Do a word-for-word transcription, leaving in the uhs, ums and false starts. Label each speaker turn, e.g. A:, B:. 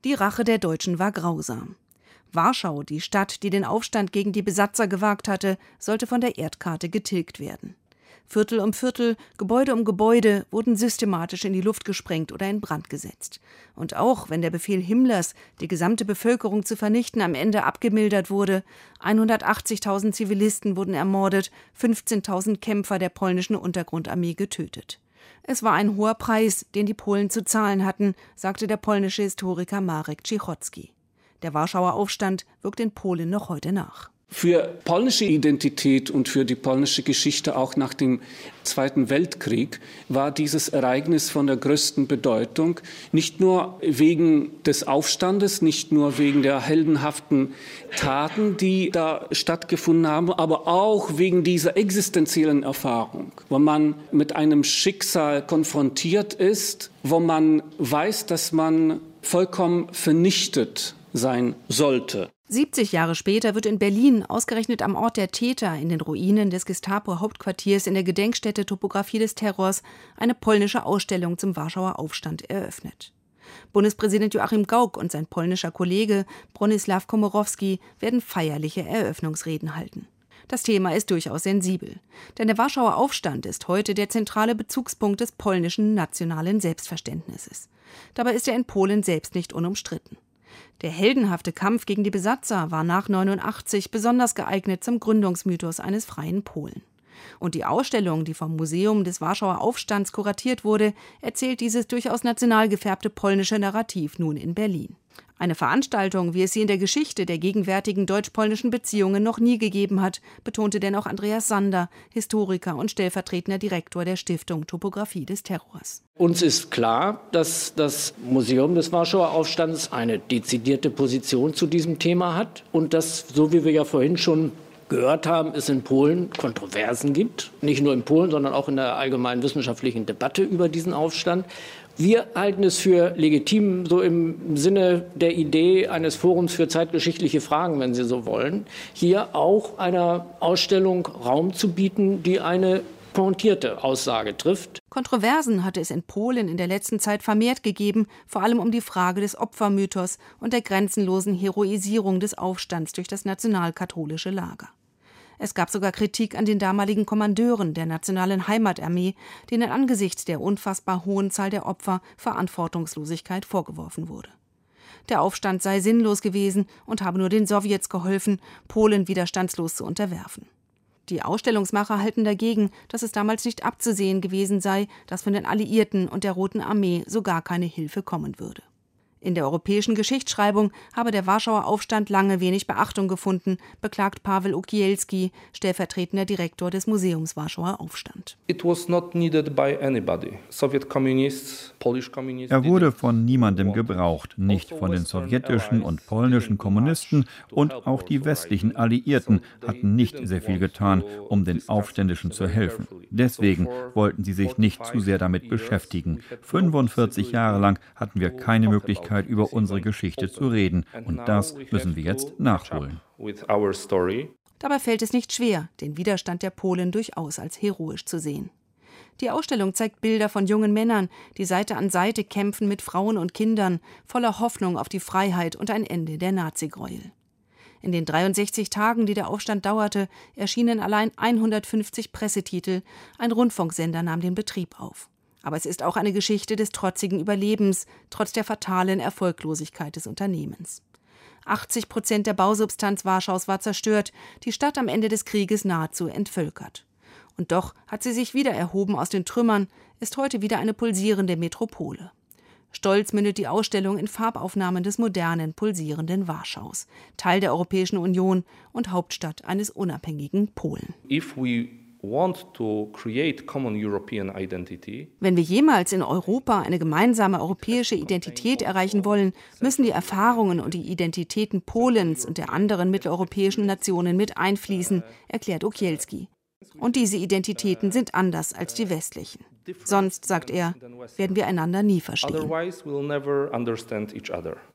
A: Die Rache der Deutschen war grausam. Warschau, die Stadt, die den Aufstand gegen die Besatzer gewagt hatte, sollte von der Erdkarte getilgt werden. Viertel um Viertel, Gebäude um Gebäude wurden systematisch in die Luft gesprengt oder in Brand gesetzt. Und auch wenn der Befehl Himmlers, die gesamte Bevölkerung zu vernichten, am Ende abgemildert wurde, hundertachtzigtausend Zivilisten wurden ermordet, fünfzehntausend Kämpfer der polnischen Untergrundarmee getötet. Es war ein hoher Preis, den die Polen zu zahlen hatten, sagte der polnische Historiker Marek Cichocki. Der Warschauer Aufstand wirkt in Polen noch heute nach.
B: Für polnische Identität und für die polnische Geschichte auch nach dem Zweiten Weltkrieg war dieses Ereignis von der größten Bedeutung, nicht nur wegen des Aufstandes, nicht nur wegen der heldenhaften Taten, die da stattgefunden haben, aber auch wegen dieser existenziellen Erfahrung, wo man mit einem Schicksal konfrontiert ist, wo man weiß, dass man vollkommen vernichtet sein sollte.
A: siebzig Jahre später wird in Berlin, ausgerechnet am Ort der Täter, in den Ruinen des Gestapo-Hauptquartiers in der Gedenkstätte Topographie des Terrors, eine polnische Ausstellung zum Warschauer Aufstand eröffnet. Bundespräsident Joachim Gauck und sein polnischer Kollege Bronisław Komorowski werden feierliche Eröffnungsreden halten. Das Thema ist durchaus sensibel, denn der Warschauer Aufstand ist heute der zentrale Bezugspunkt des polnischen nationalen Selbstverständnisses. Dabei ist er in Polen selbst nicht unumstritten. Der heldenhafte Kampf gegen die Besatzer war nach neunundachtzig besonders geeignet zum Gründungsmythos eines freien Polen. Und die Ausstellung, die vom Museum des Warschauer Aufstands kuratiert wurde, erzählt dieses durchaus national gefärbte polnische Narrativ nun in Berlin. Eine Veranstaltung, wie es sie in der Geschichte der gegenwärtigen deutsch-polnischen Beziehungen noch nie gegeben hat, betonte denn auch Andreas Sander, Historiker und stellvertretender Direktor der Stiftung Topographie des Terrors.
C: Uns ist klar, dass das Museum des Warschauer Aufstands eine dezidierte Position zu diesem Thema hat und dass, so wie wir ja vorhin schon gehört haben, es in Polen Kontroversen gibt. Nicht nur in Polen, sondern auch in der allgemeinen wissenschaftlichen Debatte über diesen Aufstand. Wir halten es für legitim, so im Sinne der Idee eines Forums für zeitgeschichtliche Fragen, wenn Sie so wollen, hier auch einer Ausstellung Raum zu bieten, die eine pointierte Aussage trifft.
A: Kontroversen hatte es in Polen in der letzten Zeit vermehrt gegeben, vor allem um die Frage des Opfermythos und der grenzenlosen Heroisierung des Aufstands durch das nationalkatholische Lager. Es gab sogar Kritik an den damaligen Kommandeuren der Nationalen Heimatarmee, denen angesichts der unfassbar hohen Zahl der Opfer Verantwortungslosigkeit vorgeworfen wurde. Der Aufstand sei sinnlos gewesen und habe nur den Sowjets geholfen, Polen widerstandslos zu unterwerfen. Die Ausstellungsmacher halten dagegen, dass es damals nicht abzusehen gewesen sei, dass von den Alliierten und der Roten Armee so gar keine Hilfe kommen würde. In der europäischen Geschichtsschreibung habe der Warschauer Aufstand lange wenig Beachtung gefunden, beklagt Paweł Ukielski, stellvertretender Direktor des Museums Warschauer Aufstand.
D: It was not needed by anybody. Soviet communists, Polish communists.
E: Er wurde von niemandem gebraucht, nicht von den sowjetischen und polnischen Kommunisten, und auch die westlichen Alliierten hatten nicht sehr viel getan, um den Aufständischen zu helfen. Deswegen wollten sie sich nicht zu sehr damit beschäftigen. fünfundvierzig Jahre lang hatten wir keine Möglichkeit, über unsere Geschichte zu reden. Und das müssen wir jetzt nachholen.
A: Dabei fällt es nicht schwer, den Widerstand der Polen durchaus als heroisch zu sehen. Die Ausstellung zeigt Bilder von jungen Männern, die Seite an Seite kämpfen mit Frauen und Kindern, voller Hoffnung auf die Freiheit und ein Ende der Nazigräuel. In den dreiundsechzig Tagen, die der Aufstand dauerte, erschienen allein hundertfünfzig Pressetitel, ein Rundfunksender nahm den Betrieb auf. Aber es ist auch eine Geschichte des trotzigen Überlebens, trotz der fatalen Erfolglosigkeit des Unternehmens. achtzig Prozent der Bausubstanz Warschaus war zerstört, die Stadt am Ende des Krieges nahezu entvölkert. Und doch hat sie sich wieder erhoben aus den Trümmern, ist heute wieder eine pulsierende Metropole. Stolz mündet die Ausstellung in Farbaufnahmen des modernen, pulsierenden Warschaus, Teil der Europäischen Union und Hauptstadt eines unabhängigen Polen.
D: If we want to create common European identity.
A: Wenn wir jemals in Europa eine gemeinsame europäische Identität erreichen wollen, müssen die Erfahrungen und die Identitäten Polens und der anderen mitteleuropäischen Nationen mit einfließen, erklärt Ukielski. Und diese Identitäten sind anders als die westlichen. Sonst, sagt er, werden wir einander nie verstehen.
D: Otherwise we'll never understand each other.